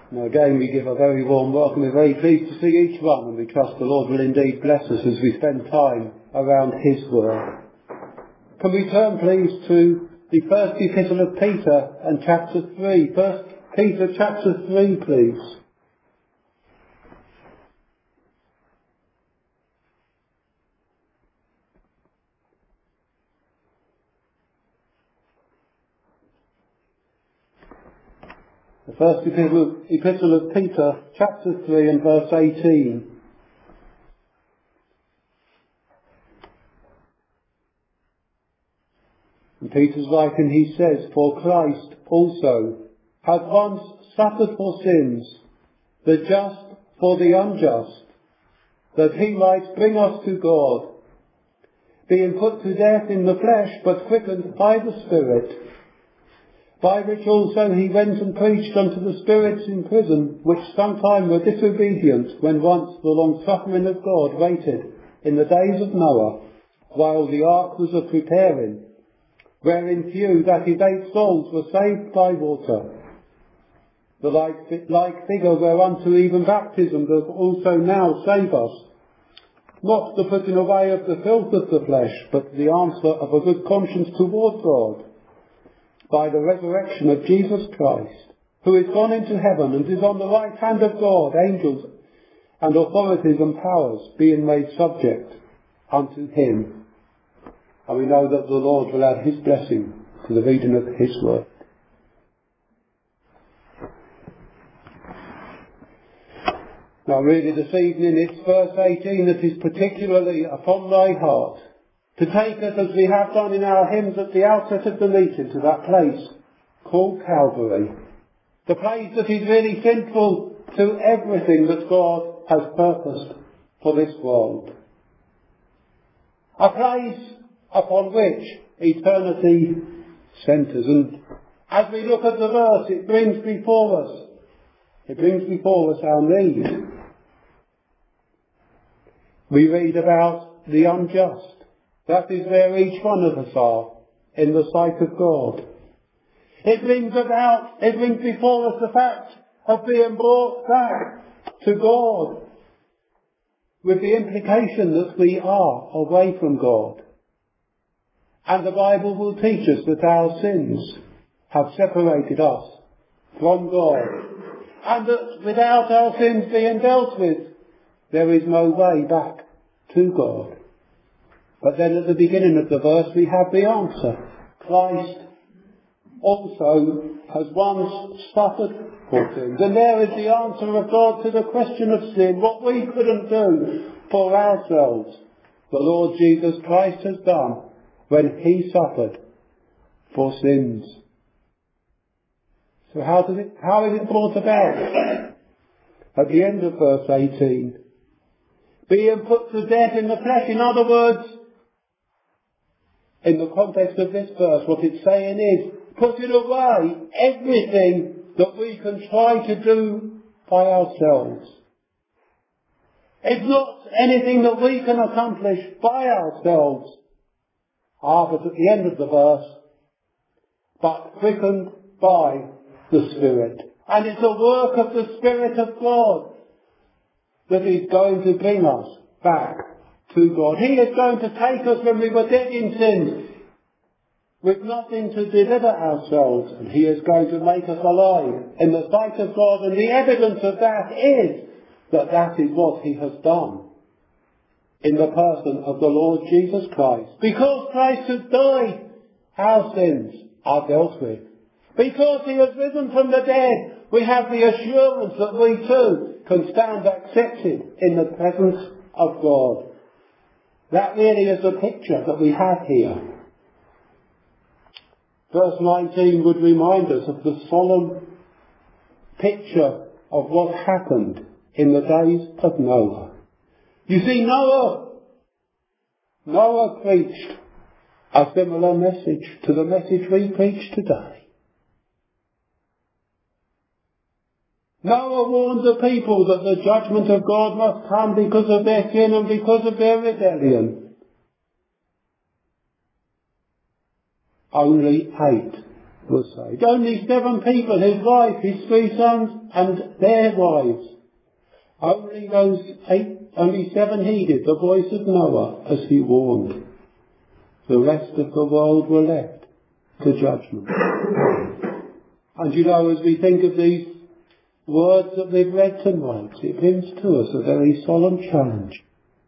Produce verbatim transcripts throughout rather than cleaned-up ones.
Now again we give a very warm welcome. We're very pleased to see each one, and we trust the Lord will indeed bless us as we spend time around His Word. Can we turn please to the first epistle of Peter and chapter three. First Peter chapter three please. The first epistle, epistle of Peter, chapter three and verse eighteen. In Peter's writing he says, "For Christ also hath once suffered for sins, the just for the unjust, that he might bring us to God, being put to death in the flesh, but quickened by the Spirit, by which also he went and preached unto the spirits in prison, which sometime were disobedient, when once the long suffering of God waited in the days of Noah, while the ark was a preparing, wherein few, that is eight souls, were saved by water. The like, like figure whereunto even baptism doth also now save us, not the putting away of the filth of the flesh, but the answer of a good conscience toward God, by the resurrection of Jesus Christ, who is gone into heaven and is on the right hand of God, angels and authorities and powers being made subject unto him." And we know that the Lord will add his blessing to the reading of his word. Now really this evening it's verse eighteen that is particularly upon my heart, to take us, as we have done in our hymns at the outset of the meeting, to that place called Calvary. The place that is really central to everything that God has purposed for this world. A place upon which eternity centres. And as we look at the verse, it brings before us, it brings before us our need. We read about the unjust. That is where each one of us are in the sight of God. It brings about, it brings before us the fact of being brought back to God, with the implication that we are away from God. And the Bible will teach us that our sins have separated us from God, and that without our sins being dealt with, there is no way back to God. But then at the beginning of the verse we have the answer. Christ also has once suffered for sins. And there is the answer of God to the question of sin. What we couldn't do for ourselves, the Lord Jesus Christ has done when he suffered for sins. So how does it, how is it brought about? At the end of verse eighteen, being put to death in the flesh. In other words, in the context of this verse, what it's saying is, putting away everything that we can try to do by ourselves. It's not anything that we can accomplish by ourselves. Ah, but at the end of the verse, but quickened by the Spirit. And it's a work of the Spirit of God that is going to bring us back to God. He is going to take us when we were dead in sin, with nothing to deliver ourselves, and he is going to make us alive in the sight of God. And the evidence of that is that that is what he has done in the person of the Lord Jesus Christ. Because Christ has died, our sins are dealt with. Because he has risen from the dead, we have the assurance that we too can stand accepted in the presence of God. That really is the picture that we have here. Verse nineteen would remind us of the solemn picture of what happened in the days of Noah. You see, Noah, Noah preached a similar message to the message we preach today. Noah warned the people that the judgment of God must come because of their sin and because of their rebellion. Only eight were saved. Only seven people, his wife, his three sons, and their wives. Only those eight, only seven heeded the voice of Noah as he warned. The rest of the world were left to judgment. And you know, as we think of these words that we've read tonight, it brings to us a very solemn challenge.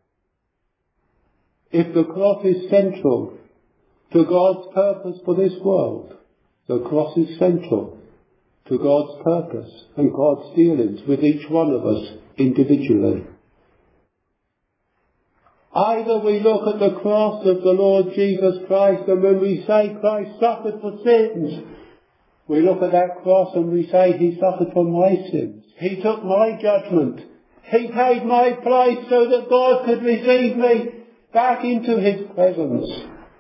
If the cross is central to God's purpose for this world, the cross is central to God's purpose and God's dealings with each one of us individually. Either we look at the cross of the Lord Jesus Christ, and when we say Christ suffered for sins, we look at that cross and we say he suffered for my sins. He took my judgment. He paid my price so that God could receive me back into his presence.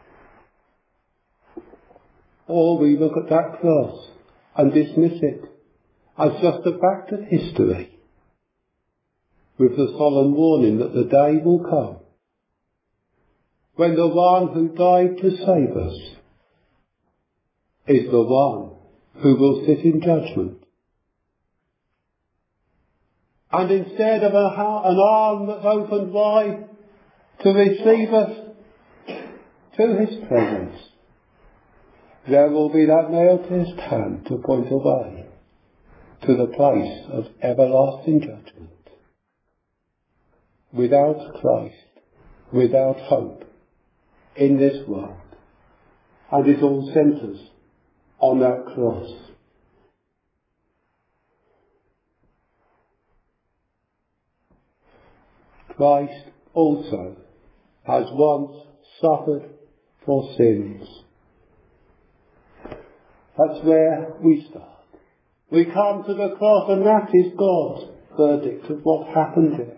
Or we look at that cross and dismiss it as just a fact of history, with the solemn warning that the day will come when the one who died to save us is the one who will sit in judgment. And instead of a, an arm that's opened wide to receive us to his presence, there will be that nail-pierced hand to point away to the place of everlasting judgment. Without Christ, without hope in this world. And it all centres on that cross. Christ also has once suffered for sins. That's where we start. We come to the cross, and that is God's verdict of what happened there.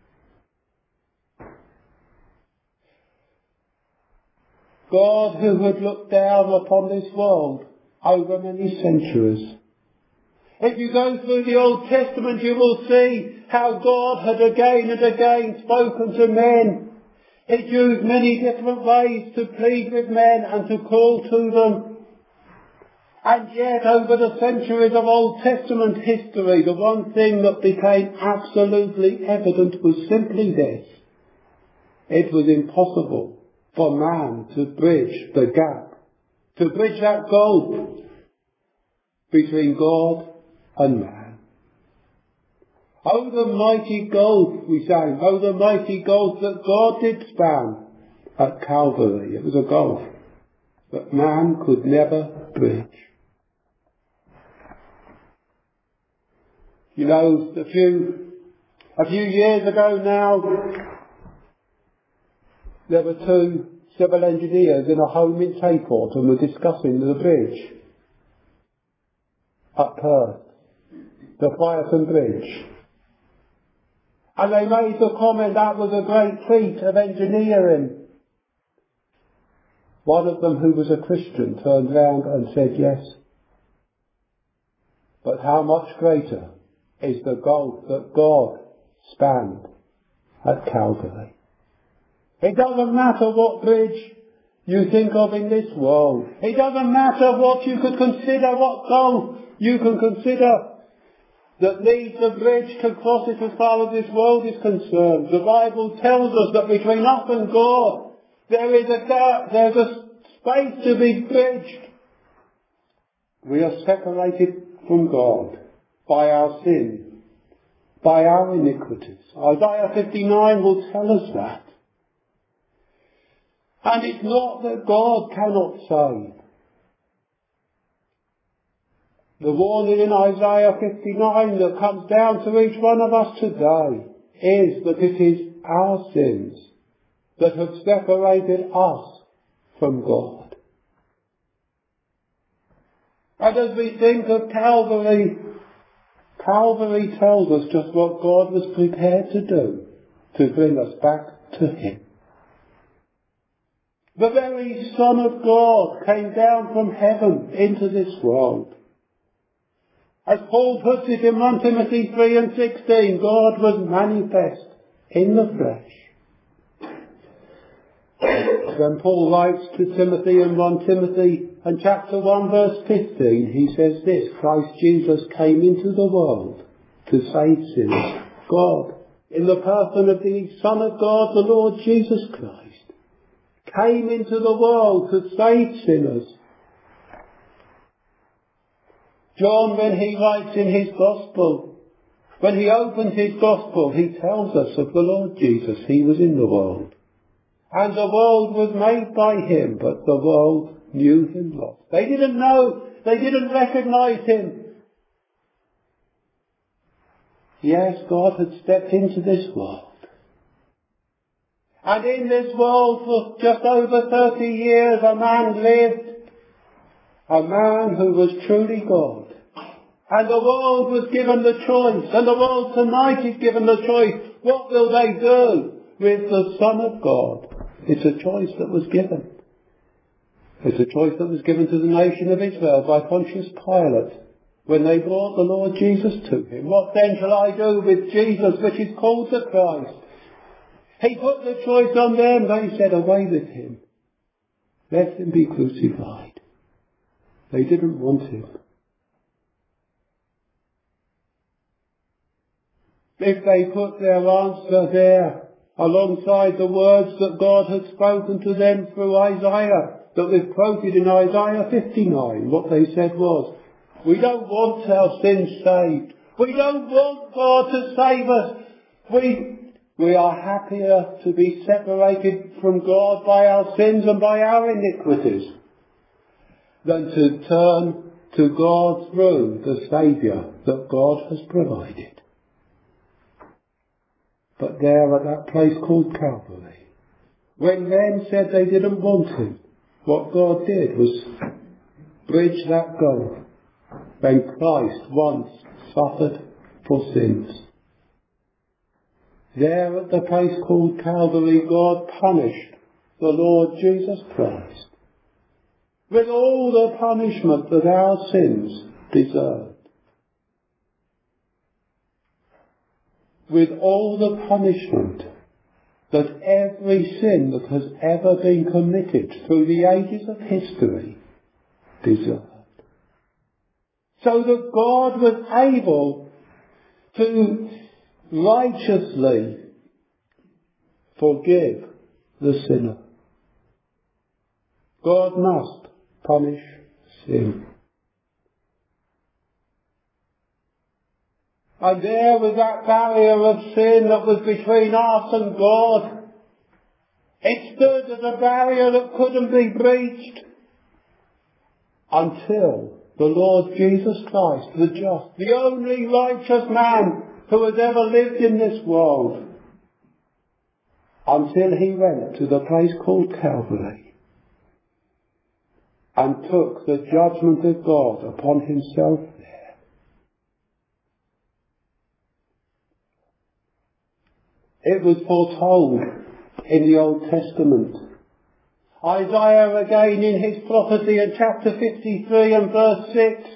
God, who had looked down upon this world over many centuries. If you go through the Old Testament, you will see how God had again and again spoken to men. It used many different ways to plead with men and to call to them. And yet, over the centuries of Old Testament history, the one thing that became absolutely evident was simply this. It was impossible for man to bridge the gap, to bridge that gulf between God and man. Oh, the mighty gulf, we sang, oh, the mighty gulf that God did span at Calvary. It was a gulf that man could never bridge. You know, a few, a few years ago now, there were two civil engineers in a home in Tayport and were discussing the bridge at Perth, the Fireton Bridge. And they made the comment that was a great feat of engineering. One of them, who was a Christian, turned round and said, yes, but how much greater is the gulf that God spanned at Calvary. It doesn't matter what bridge you think of in this world. It doesn't matter what you could consider, what gulf you can consider that leads a bridge to cross it as far as this world is concerned. The Bible tells us that between us and God there is a gap, there's a space to be bridged. We are separated from God by our sin, by our iniquities. Isaiah fifty-nine will tell us that. And it's not that God cannot save. The warning in Isaiah fifty-nine that comes down to each one of us today is that it is our sins that have separated us from God. And as we think of Calvary, Calvary tells us just what God was prepared to do to bring us back to Him. The very Son of God came down from heaven into this world. As Paul puts it in First Timothy three and sixteen, God was manifest in the flesh. When Paul writes to Timothy in First Timothy And chapter one verse fifteen, he says this: Christ Jesus came into the world to save sinners. God, in the person of the Son of God, the Lord Jesus Christ, came into the world to save sinners. John, when he writes in his Gospel, when he opens his Gospel, he tells us of the Lord Jesus. He was in the world, and the world was made by him, but the world knew him not. They didn't know, they didn't recognize him. Yes, God had stepped into this world. And in this world for just over thirty years a man lived, a man who was truly God. And the world was given the choice, and the world tonight is given the choice. What will they do with the Son of God? It's a choice that was given. It's a choice that was given to the nation of Israel by Pontius Pilate when they brought the Lord Jesus to him. What then shall I do with Jesus, which is called the Christ? He put the choice on them. They said, away with him. Let him be crucified. They didn't want him. If they put their answer there alongside the words that God had spoken to them through Isaiah, that was quoted in Isaiah fifty-nine, what they said was, we don't want our sins saved. We don't want God to save us. We, we are happier to be separated from God by our sins and by our iniquities than to turn to God through the Saviour that God has provided. But there at that place called Calvary, when men said they didn't want him, what God did was bridge that gulf when Christ once suffered for sins. There at the place called Calvary, God punished the Lord Jesus Christ with all the punishment that our sins deserved. With all the punishment that every sin that has ever been committed through the ages of history deserved. So that God was able to righteously forgive the sinner. God must punish sin. And there was that barrier of sin that was between us and God. It stood as a barrier that couldn't be breached until the Lord Jesus Christ, the just, the only righteous man who has ever lived in this world, until he went to the place called Calvary and took the judgment of God upon himself there. It was foretold in the Old Testament. Isaiah again in his prophecy in chapter fifty-three and verse six,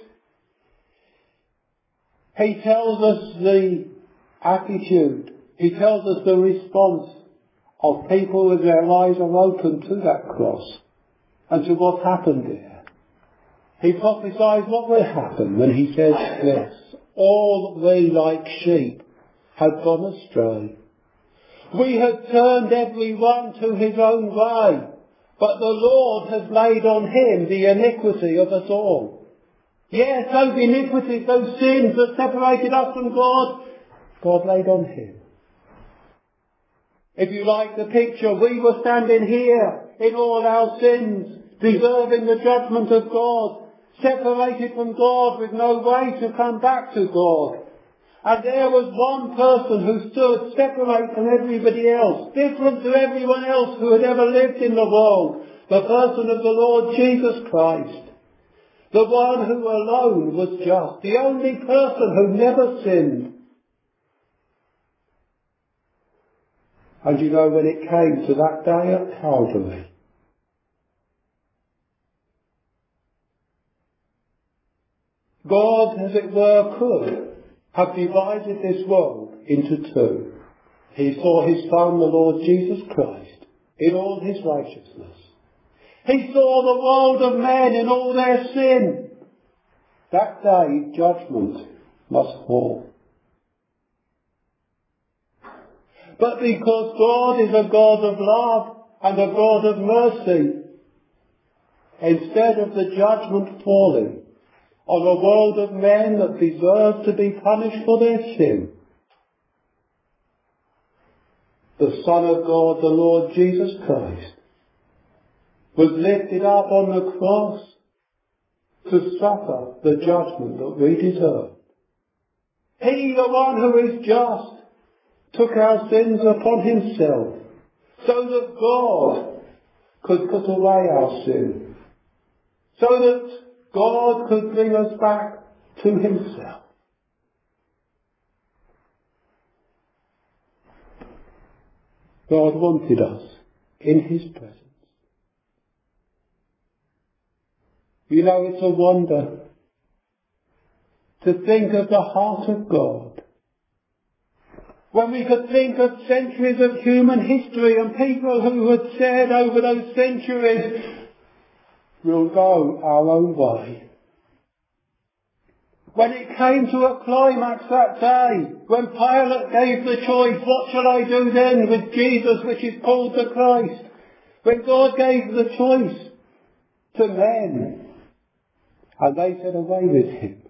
he tells us the attitude, he tells us the response of people with their eyes are open to that cross and to what happened there. He prophesies what will happen when he says this: all we like sheep have gone astray. We have turned every one to his own way, but the Lord has laid on him the iniquity of us all. Yes, those iniquities, those sins that separated us from God, God laid on him. If you like the picture, we were standing here in all our sins, deserving the judgment of God, separated from God with no way to come back to God. And there was one person who stood separate from everybody else, different to everyone else who had ever lived in the world, the person of the Lord Jesus Christ, the one who alone was just, the only person who never sinned. And you know, when it came to that day at Calvary, God, as it were, could have divided this world into two. He saw his Son, the Lord Jesus Christ, in all his righteousness. He saw the world of men in all their sin. That day judgment must fall. But because God is a God of love and a God of mercy, instead of the judgment falling on a world of men that deserve to be punished for their sin, the Son of God, the Lord Jesus Christ, was lifted up on the cross to suffer the judgment that we deserve. He, the one who is just, took our sins upon himself so that God could put away our sin, so that God could bring us back to himself. God wanted us in his presence. You know, it's a wonder to think of the heart of God. When we could think of centuries of human history and people who had said over those centuries, we'll go our own way. When it came to a climax that day, when Pilate gave the choice, what shall I do then with Jesus, which is called the Christ? When God gave the choice to men, and they said, away with him.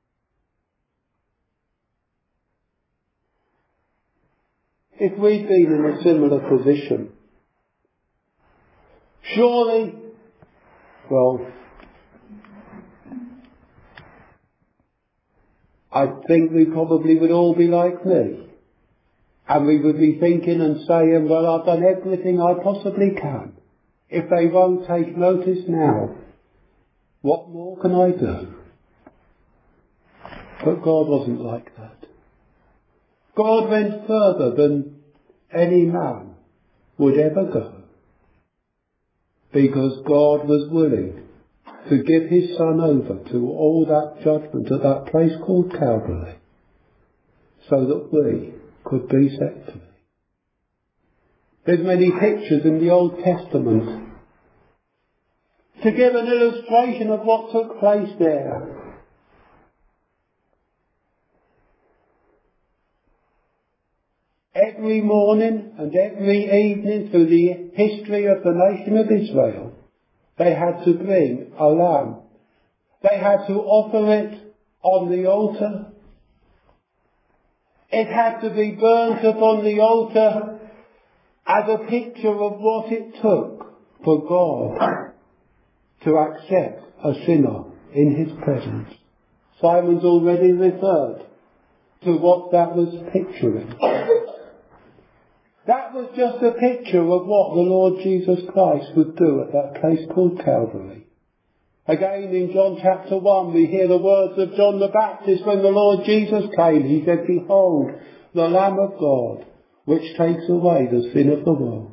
If we'd been in a similar position, surely, well, I think we probably would all be like me. And we would be thinking and saying, well, I've done everything I possibly can. If they won't take notice now, what more can I do? But God wasn't like that. God went further than any man would ever go, because God was willing to give his Son over to all that judgment at that place called Calvary, so that we could be set free. There's many pictures in the Old Testament to give an illustration of what took place there. Every morning and every evening through the history of the nation of Israel, they had to bring a lamb. They had to offer it on the altar. It had to be burnt upon the altar as a picture of what it took for God to accept a sinner in his presence. Simon's already referred to what that was picturing. That was just a picture of what the Lord Jesus Christ would do at that place called Calvary. Again in John chapter one we hear the words of John the Baptist when the Lord Jesus came. He said, behold, the Lamb of God, which takes away the sin of the world.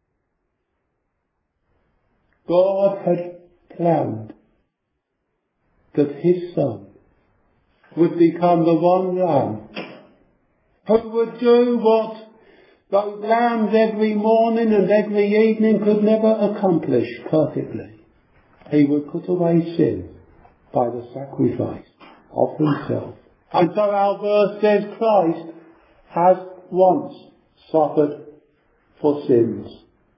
God had planned that his Son would become the one Lamb who would do what those lambs every morning and every evening could never accomplish perfectly. He would put away sin by the sacrifice of himself. And so our verse says Christ has once suffered for sins.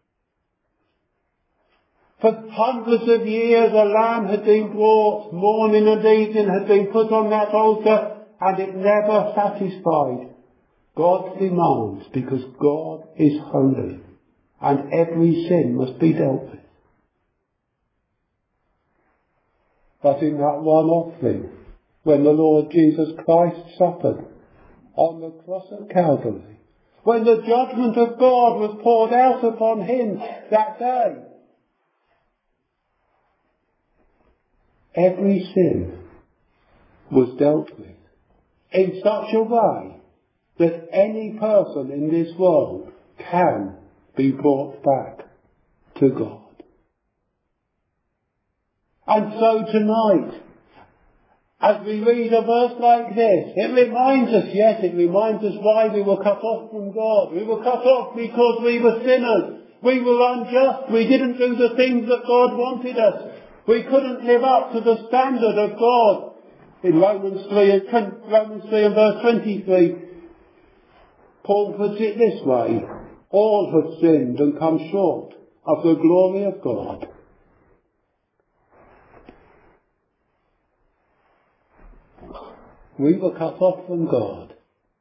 For hundreds of years a lamb had been brought, morning and evening had been put on that altar, and it never satisfied God's demands, because God is holy and every sin must be dealt with. But in that one offering, when the Lord Jesus Christ suffered on the cross of Calvary, when the judgment of God was poured out upon him that day, every sin was dealt with in such a way that any person in this world can be brought back to God. And so tonight, as we read a verse like this, it reminds us, yes, it reminds us why we were cut off from God. We were cut off because we were sinners, We were unjust. We didn't do the things that God wanted us. We couldn't live up to the standard of God. In Romans three and, Romans three and verse twenty-three, Paul puts it this way: all have sinned and come short of the glory of God. We were cut off from God.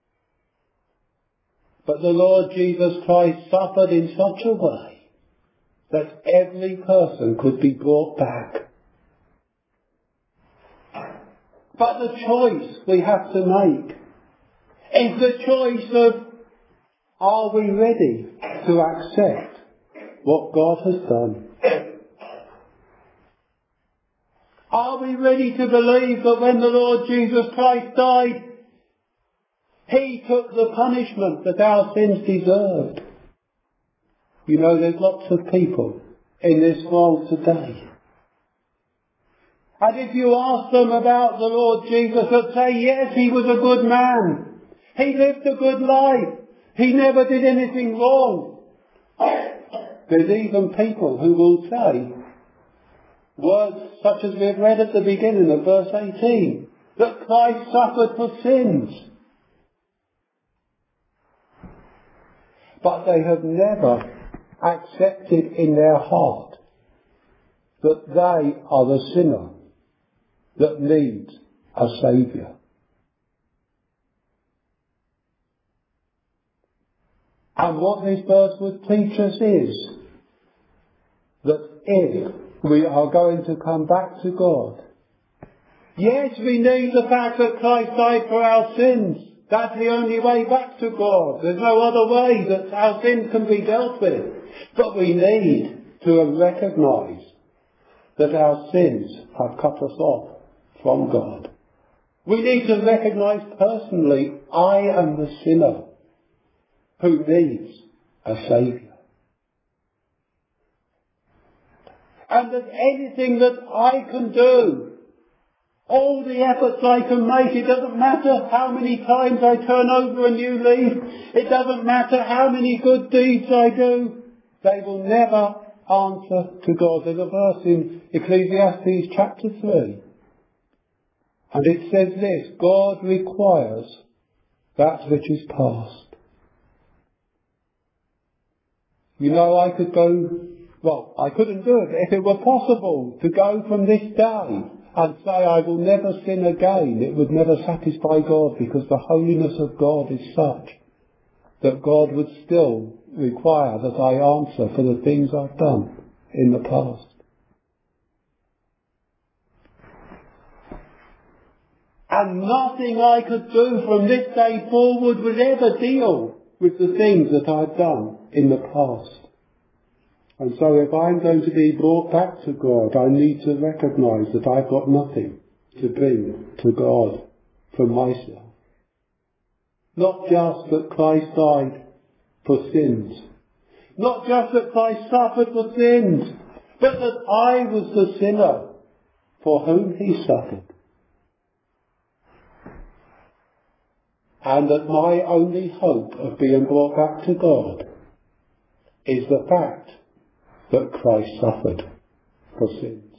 But the Lord Jesus Christ suffered in such a way that every person could be brought back. But the choice we have to make is the choice of, are we ready to accept what God has done? Are we ready to believe that when the Lord Jesus Christ died, He took the punishment that our sins deserved? You know, there's lots of people in this world today, and if you ask them about the Lord Jesus, they'll say, yes, He was a good man. He lived a good life. He never did anything wrong. There's even people who will say words such as we've read at the beginning of verse eighteen, that Christ suffered for sins. But they have never accepted in their heart that they are the sinner that needs a Saviour. And what this verse would teach us is that if we are going to come back to God, yes, we need the fact that Christ died for our sins. That's the only way back to God. There's no other way that our sins can be dealt with. But we need to recognise that our sins have cut us off from God. We need to recognise personally, I am the sinner who needs a Saviour. And that anything that I can do, all the efforts I can make, it doesn't matter how many times I turn over a new leaf, it doesn't matter how many good deeds I do, they will never answer to God. There's a verse in Ecclesiastes chapter three, and it says this: God requires that which is past. You know, I could go, well, I couldn't do it. If it were possible to go from this day and say I will never sin again, it would never satisfy God, because the holiness of God is such that God would still require that I answer for the things I've done in the past. And nothing I could do from this day forward would ever deal with the things that I've done in the past. And so if I'm going to be brought back to God, I need to recognise that I've got nothing to bring to God from myself. Not just that Christ died for sins, not just that Christ suffered for sins, but that I was the sinner for whom He suffered. And that my only hope of being brought back to God is the fact that Christ suffered for sins.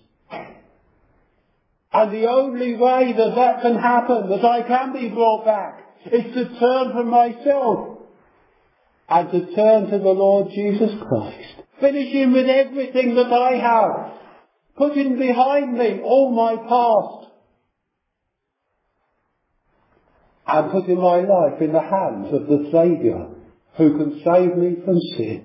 And the only way that that can happen, that I can be brought back, is to turn from myself and to turn to the Lord Jesus Christ, finishing with everything that I have, putting behind me all my past, and putting my life in the hands of the Saviour who can save me from sin.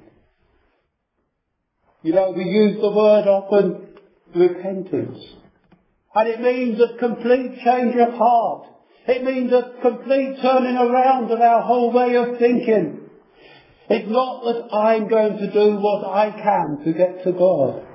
You know, we use the word often, repentance. And it means a complete change of heart. It means a complete turning around of our whole way of thinking. It's not that I'm going to do what I can to get to God.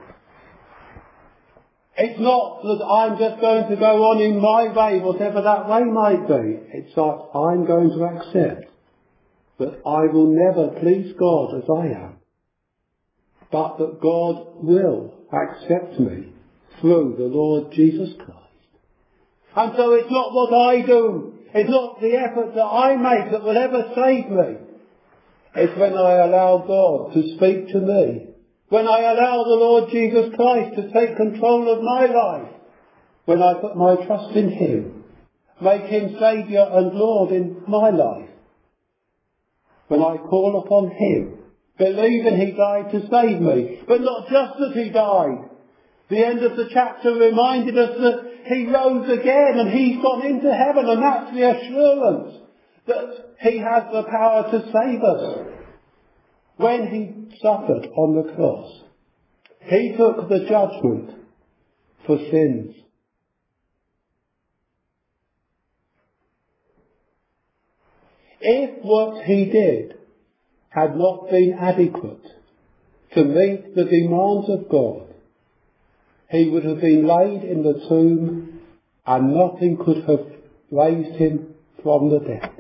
It's not that I'm just going to go on in my way, whatever that way might be. It's that I'm going to accept that I will never please God as I am, but that God will accept me through the Lord Jesus Christ. And so it's not what I do, it's not the effort that I make that will ever save me. It's when I allow God to speak to me. When I allow the Lord Jesus Christ to take control of my life. When I put my trust in Him. Make Him Saviour and Lord in my life. When I call upon Him. Believing He died to save me. But not just that He died. The end of the chapter reminded us that He rose again and He's gone into heaven, and that's the assurance that He has the power to save us. When He suffered on the cross, He took the judgment for sins. If what He did had not been adequate to meet the demands of God, He would have been laid in the tomb and nothing could have raised Him from the dead.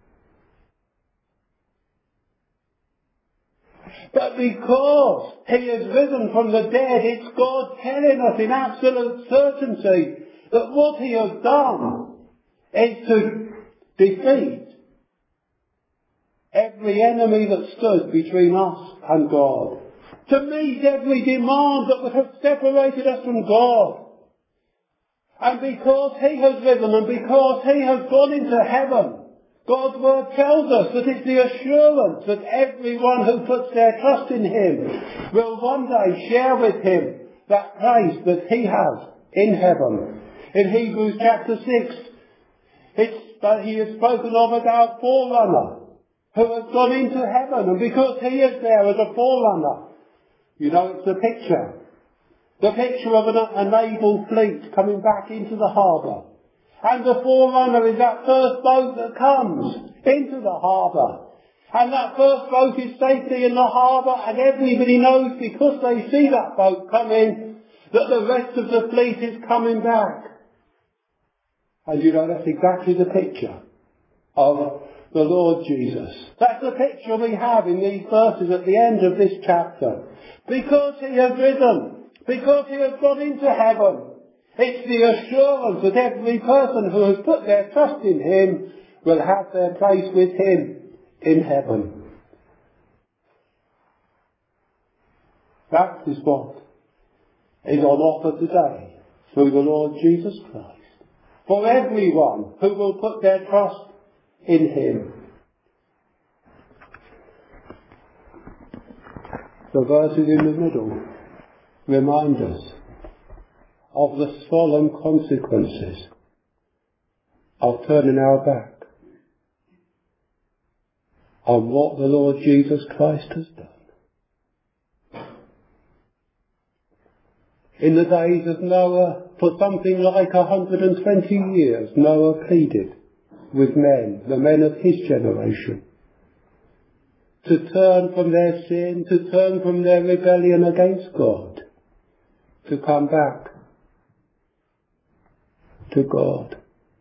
But because He has risen from the dead, it's God telling us in absolute certainty that what He has done is to defeat every enemy that stood between us and God. To meet every demand that would have separated us from God. And because He has risen and because He has gone into heaven, God's word tells us that it's the assurance that everyone who puts their trust in Him will one day share with Him that place that He has in heaven. In Hebrews chapter six, it's that He is spoken of as our forerunner who has gone into heaven, and because He is there as a forerunner, you know, it's the picture. The picture of an, a naval fleet coming back into the harbour. And the forerunner is that first boat that comes into the harbour. And that first boat is safely in the harbour, and everybody knows because they see that boat come in that the rest of the fleet is coming back. And you know, that's exactly the picture of the Lord Jesus. That's the picture we have in these verses at the end of this chapter. Because He has risen, because He has gone into heaven, it's the assurance that every person who has put their trust in Him will have their place with Him in heaven. That is what is on offer today through the Lord Jesus Christ. For everyone who will put their trust in Him. The verses in the middle remind us of the solemn consequences of turning our back on what the Lord Jesus Christ has done. In the days of Noah, for something like a hundred and twenty years, Noah pleaded with men, the men of his generation, to turn from their sin, to turn from their rebellion against God, to come back to God.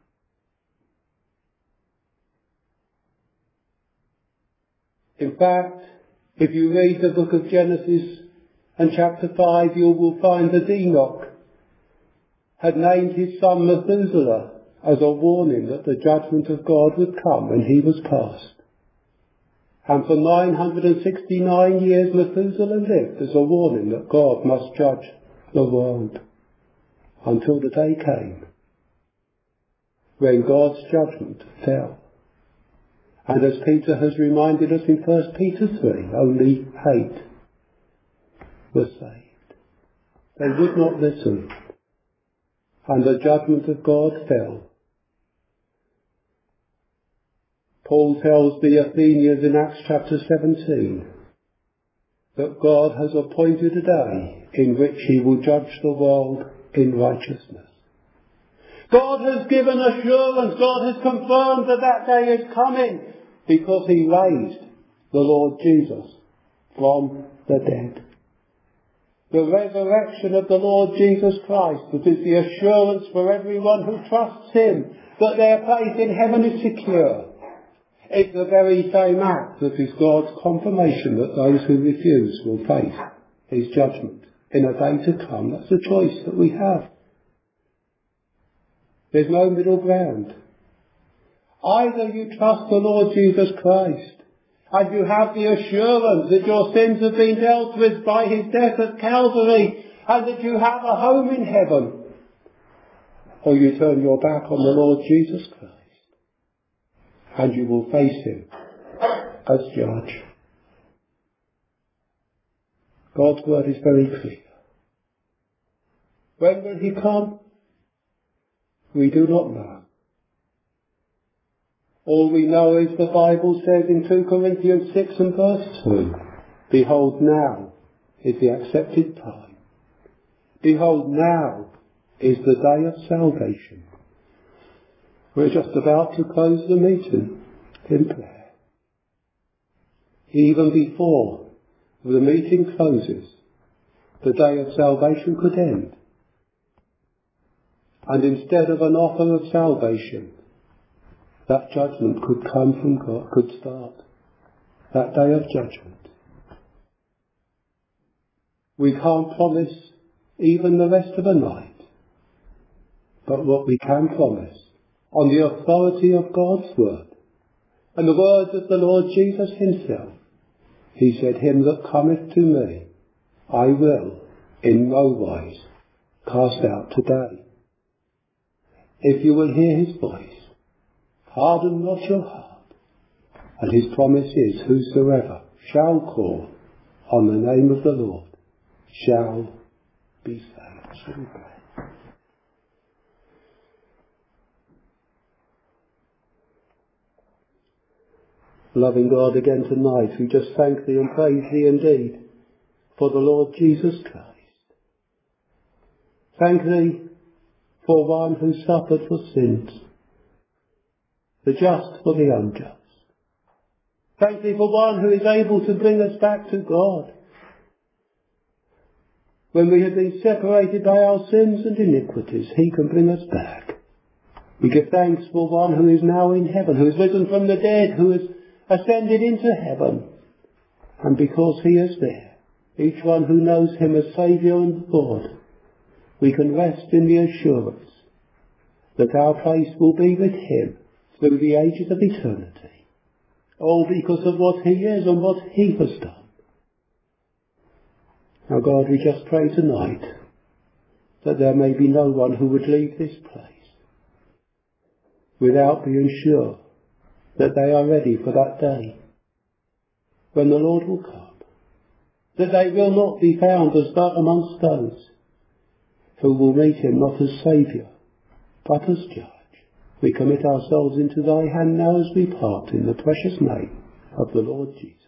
In fact, if you read the book of Genesis and chapter five, you will find that Enoch had named his son Methuselah as a warning that the judgment of God would come when he was past. And for nine hundred sixty-nine years Methuselah lived as a warning that God must judge the world, until the day came when God's judgment fell. And as Peter has reminded us in First Peter three, only eight were saved. They would not listen, and the judgment of God fell. Paul tells the Athenians in Acts chapter seventeen that God has appointed a day in which He will judge the world in righteousness. God has given assurance, God has confirmed that that day is coming because He raised the Lord Jesus from the dead. The resurrection of the Lord Jesus Christ, that is the assurance for everyone who trusts Him that their place in heaven is secure. It's the very same act that is God's confirmation that those who refuse will face His judgment in a day to come. That's the choice that we have. There's no middle ground. Either you trust the Lord Jesus Christ and you have the assurance that your sins have been dealt with by his death at Calvary, and that you have a home in heaven. Or you turn your back on the Lord Jesus Christ, and you will face him as judge. God's word is very clear. When will he come? We do not know. All we know is the Bible says in two Corinthians six and verse two, behold, now is the accepted time. Behold, now is the day of salvation. We're just about to close the meeting in prayer. Even before the meeting closes, the day of salvation could end. And instead of an offer of salvation, that judgment could come from God, could start. That day of judgment. We can't promise even the rest of the night. But what we can promise, on the authority of God's word, and the words of the Lord Jesus himself, he said, him that cometh to me, I will in no wise cast out today. If you will hear his voice, harden not your heart. And his promise is, whosoever shall call on the name of the Lord shall be saved. Shall we pray? Loving God, again tonight we just thank thee and praise thee indeed for the Lord Jesus Christ. Thank thee for one who suffered for sins, the just for the unjust. Thank thee for one who is able to bring us back to God when we have been separated by our sins and iniquities. He can bring us back. We give thanks for one who is now in heaven, who is risen from the dead, who has ascended into heaven. And because he is there, each one who knows him as Saviour and Lord, we can rest in the assurance that our place will be with him through the ages of eternity. All because of what he is and what he has done. Now God, we just pray tonight that there may be no one who would leave this place without being sure that they are ready for that day when the Lord will come, that they will not be found as but amongst those who will meet him not as Saviour but as Judge. We commit ourselves into thy hand now as we part in the precious name of the Lord Jesus.